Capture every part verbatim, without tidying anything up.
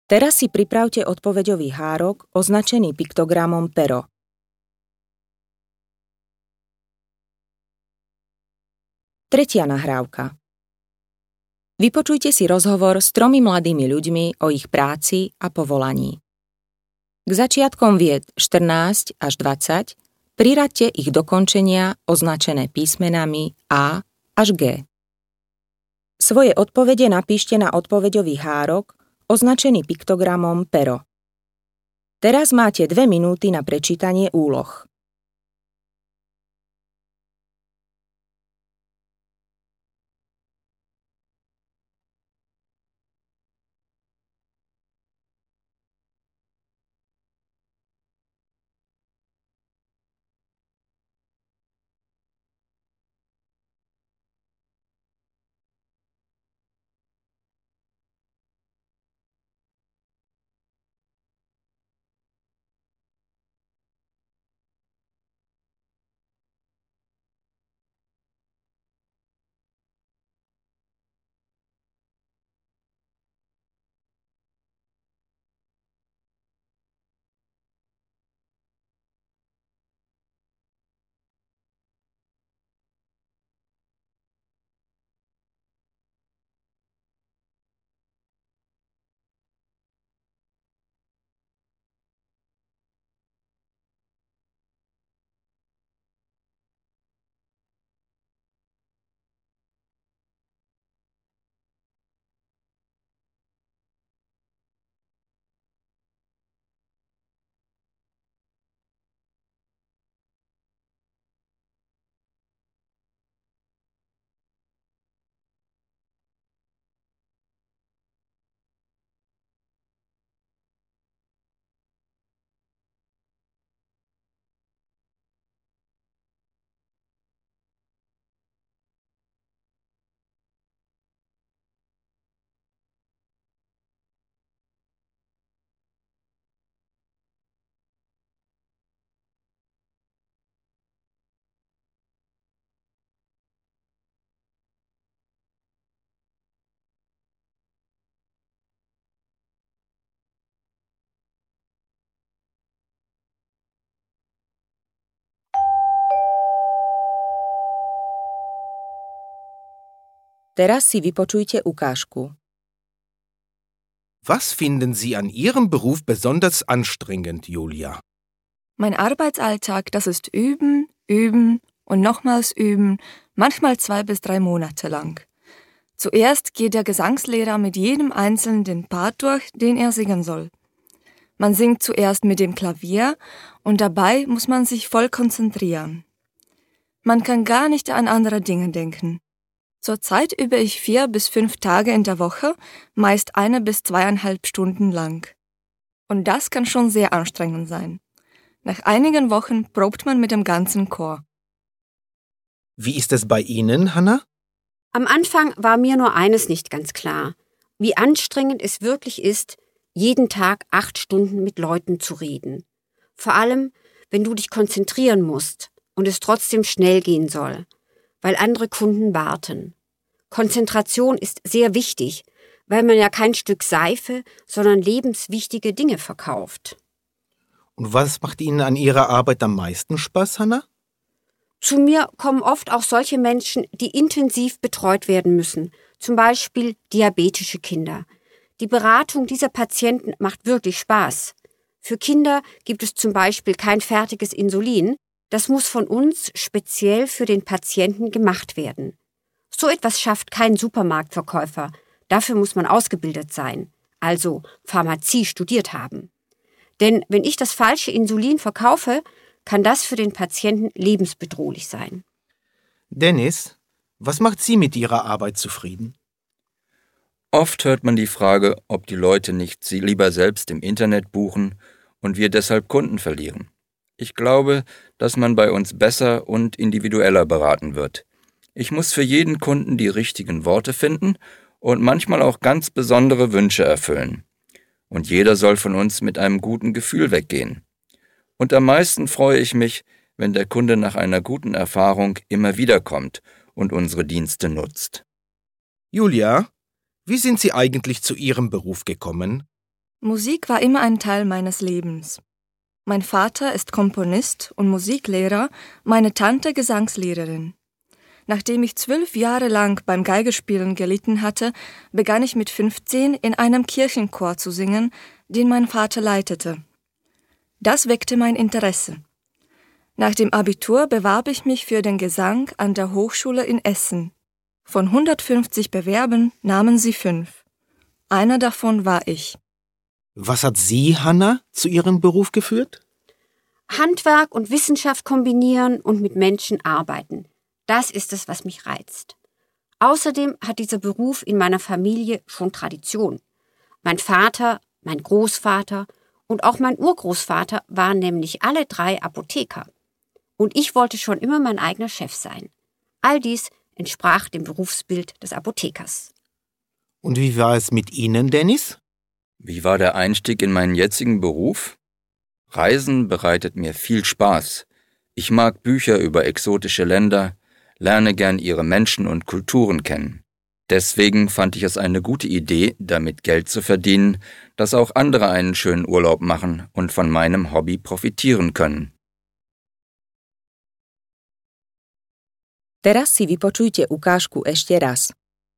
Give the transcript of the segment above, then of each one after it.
Teraz si pripravte odpoveďový hárok označený piktogramom pero. Tretia nahrávka. Vypočujte si rozhovor s tromi mladými ľuďmi o ich práci a povolaní. K začiatkom vied štrnásť až dvadsať priraďte ich dokončenia označené písmenami A až G. Svoje odpovede napíšte na odpoveďový hárok označený piktogramom pero. Teraz máte dve minúty na prečítanie úloh. Teraz si vypočujte ukážku. Was finden Sie an Ihrem Beruf besonders anstrengend, Julia? Mein Arbeitsalltag, das ist üben, üben und nochmals üben, manchmal zwei bis drei Monate lang. Zuerst geht der Gesangslehrer mit jedem Einzelnen den Part durch, den er singen soll. Man singt zuerst mit dem Klavier und dabei muss man sich voll konzentrieren. Man kann gar nicht an andere Dinge denken. Zurzeit übe ich vier bis fünf Tage in der Woche, meist eine bis zweieinhalb Stunden lang. Und das kann schon sehr anstrengend sein. Nach einigen Wochen probt man mit dem ganzen Chor. Wie ist es bei Ihnen, Hanna? Am Anfang war mir nur eines nicht ganz klar: wie anstrengend es wirklich ist, jeden Tag acht Stunden mit Leuten zu reden. Vor allem, wenn du dich konzentrieren musst und es trotzdem schnell gehen soll, weil andere Kunden warten. Konzentration ist sehr wichtig, weil man ja kein Stück Seife, sondern lebenswichtige Dinge verkauft. Und was macht Ihnen an Ihrer Arbeit am meisten Spaß, Hanna? Zu mir kommen oft auch solche Menschen, die intensiv betreut werden müssen, zum Beispiel diabetische Kinder. Die Beratung dieser Patienten macht wirklich Spaß. Für Kinder gibt es zum Beispiel kein fertiges Insulin. Das muss von uns speziell für den Patienten gemacht werden. So etwas schafft kein Supermarktverkäufer. Dafür muss man ausgebildet sein, also Pharmazie studiert haben. Denn wenn ich das falsche Insulin verkaufe, kann das für den Patienten lebensbedrohlich sein. Dennis, was macht Sie mit Ihrer Arbeit zufrieden? Oft hört man die Frage, ob die Leute nicht sie lieber selbst im Internet buchen und wir deshalb Kunden verlieren. Ich glaube, dass man bei uns besser und individueller beraten wird. Ich muss für jeden Kunden die richtigen Worte finden und manchmal auch ganz besondere Wünsche erfüllen. Und jeder soll von uns mit einem guten Gefühl weggehen. Und am meisten freue ich mich, wenn der Kunde nach einer guten Erfahrung immer wieder kommt und unsere Dienste nutzt. Julia, wie sind Sie eigentlich zu Ihrem Beruf gekommen? Musik war immer ein Teil meines Lebens. Mein Vater ist Komponist und Musiklehrer, meine Tante Gesangslehrerin. Nachdem ich zwölf Jahre lang beim Geigespielen gelitten hatte, begann ich mit fünfzehn in einem Kirchenchor zu singen, den mein Vater leitete. Das weckte mein Interesse. Nach dem Abitur bewarb ich mich für den Gesang an der Hochschule in Essen. Von hundertfünfzig Bewerbern nahmen sie fünf. Einer davon war ich. Was hat Sie, Hanna, zu Ihrem Beruf geführt? Handwerk und Wissenschaft kombinieren und mit Menschen arbeiten. Das ist es, was mich reizt. Außerdem hat dieser Beruf in meiner Familie schon Tradition. Mein Vater, mein Großvater und auch mein Urgroßvater waren nämlich alle drei Apotheker. Und ich wollte schon immer mein eigener Chef sein. All dies entsprach dem Berufsbild des Apothekers. Und wie war es mit Ihnen, Dennis? Wie war der Einstieg in meinen jetzigen Beruf? Reisen bereitet mir viel Spaß. Ich mag Bücher über exotische Länder, lerne gern ihre Menschen und Kulturen kennen. Deswegen fand ich es eine gute Idee, damit Geld zu verdienen, dass auch andere einen schönen Urlaub machen und von meinem Hobby profitieren können. Teraz si vypočujte ukážku ešte raz.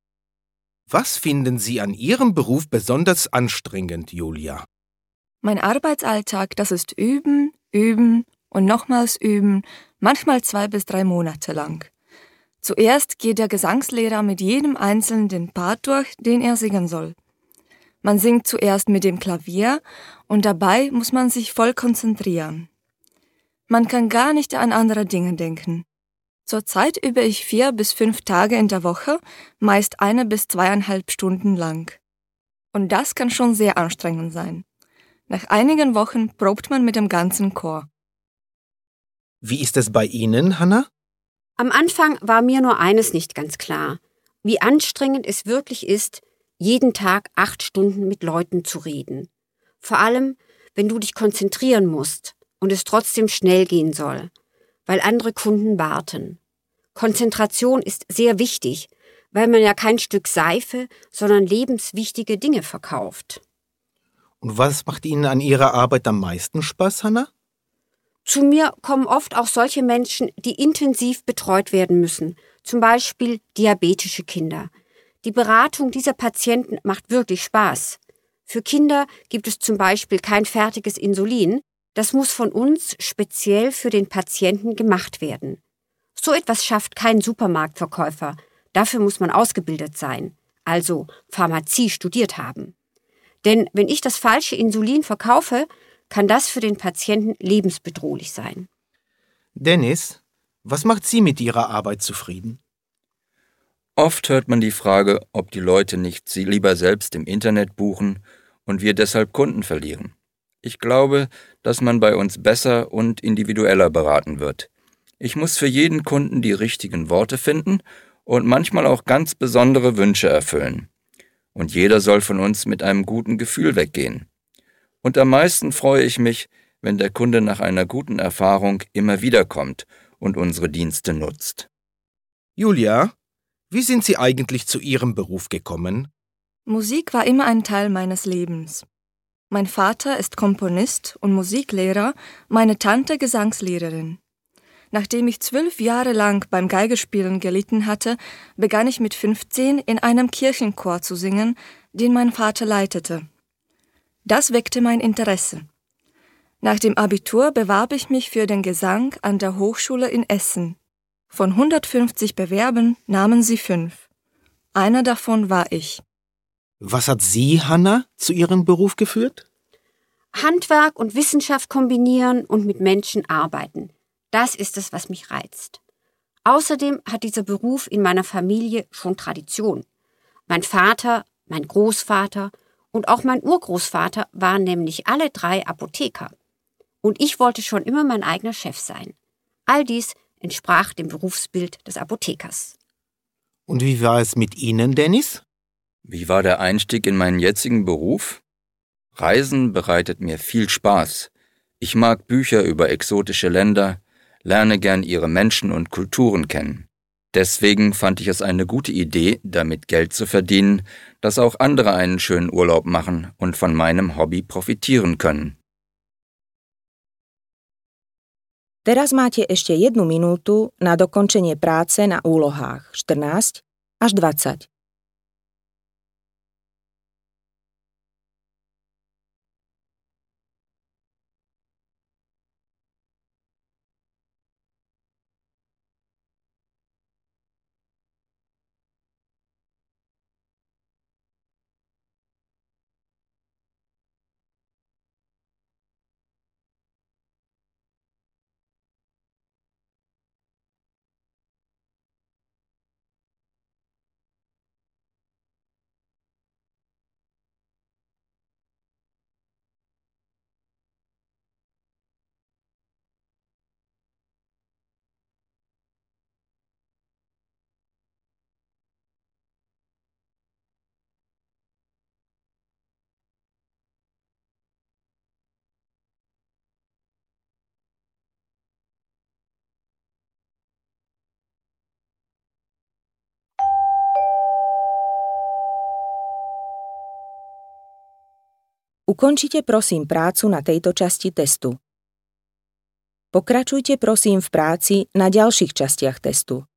Was finden Sie an Ihrem Beruf besonders anstrengend, Julia? Mein Arbeitsalltag, das ist üben, üben und nochmals üben, manchmal zwei bis drei Monate lang. Zuerst geht der Gesangslehrer mit jedem Einzelnen den Part durch, den er singen soll. Man singt zuerst mit dem Klavier und dabei muss man sich voll konzentrieren. Man kann gar nicht an andere Dinge denken. Zurzeit übe ich vier bis fünf Tage in der Woche, meist eine bis zweieinhalb Stunden lang. Und das kann schon sehr anstrengend sein. Nach einigen Wochen probt man mit dem ganzen Chor. Wie ist es bei Ihnen, Hanna? Am Anfang war mir nur eines nicht ganz klar: wie anstrengend es wirklich ist, jeden Tag acht Stunden mit Leuten zu reden. Vor allem, wenn du dich konzentrieren musst und es trotzdem schnell gehen soll, weil andere Kunden warten. Konzentration ist sehr wichtig, weil man ja kein Stück Seife, sondern lebenswichtige Dinge verkauft. Und was macht Ihnen an Ihrer Arbeit am meisten Spaß, Hanna? Zu mir kommen oft auch solche Menschen, die intensiv betreut werden müssen, zum Beispiel diabetische Kinder. Die Beratung dieser Patienten macht wirklich Spaß. Für Kinder gibt es zum Beispiel kein fertiges Insulin, das muss von uns speziell für den Patienten gemacht werden. So etwas schafft kein Supermarktverkäufer, dafür muss man ausgebildet sein, also Pharmazie studiert haben. Denn wenn ich das falsche Insulin verkaufe, kann das für den Patienten lebensbedrohlich sein. Dennis, was macht Sie mit Ihrer Arbeit zufrieden? Oft hört man die Frage, ob die Leute nicht sie lieber selbst im Internet buchen und wir deshalb Kunden verlieren. Ich glaube, dass man bei uns besser und individueller beraten wird. Ich muss für jeden Kunden die richtigen Worte finden und manchmal auch ganz besondere Wünsche erfüllen. Und jeder soll von uns mit einem guten Gefühl weggehen. Und am meisten freue ich mich, wenn der Kunde nach einer guten Erfahrung immer wieder kommt und unsere Dienste nutzt. Julia, wie sind Sie eigentlich zu Ihrem Beruf gekommen? Musik war immer ein Teil meines Lebens. Mein Vater ist Komponist und Musiklehrer, meine Tante Gesangslehrerin. Nachdem ich zwölf Jahre lang beim Geigespielen gelitten hatte, begann ich mit fünfzehn in einem Kirchenchor zu singen, den mein Vater leitete. Das weckte mein Interesse. Nach dem Abitur bewarb ich mich für den Gesang an der Hochschule in Essen. Von hundertfünfzig Bewerbern nahmen sie fünf. Einer davon war ich. Was hat Sie, Hanna, zu Ihrem Beruf geführt? Handwerk und Wissenschaft kombinieren und mit Menschen arbeiten. Das ist es, was mich reizt. Außerdem hat dieser Beruf in meiner Familie schon Tradition. Mein Vater, mein Großvater und auch mein Urgroßvater waren nämlich alle drei Apotheker. Und ich wollte schon immer mein eigener Chef sein. All dies entsprach dem Berufsbild des Apothekers. Und wie war es mit Ihnen, Dennis? Wie war der Einstieg in meinen jetzigen Beruf? Reisen bereitet mir viel Spaß. Ich mag Bücher über exotische Länder, lerne gern ihre Menschen und Kulturen kennen. Deswegen fand ich es eine gute Idee, damit Geld zu verdienen, dass auch andere einen schönen Urlaub machen und von meinem Hobby profitieren können. Teraz máte ešte jednu minútu na dokončenie práce na úlohách štrnásť až dvadsať. Ukončite prosím prácu na tejto časti testu. Pokračujte prosím v práci na ďalších častiach testu.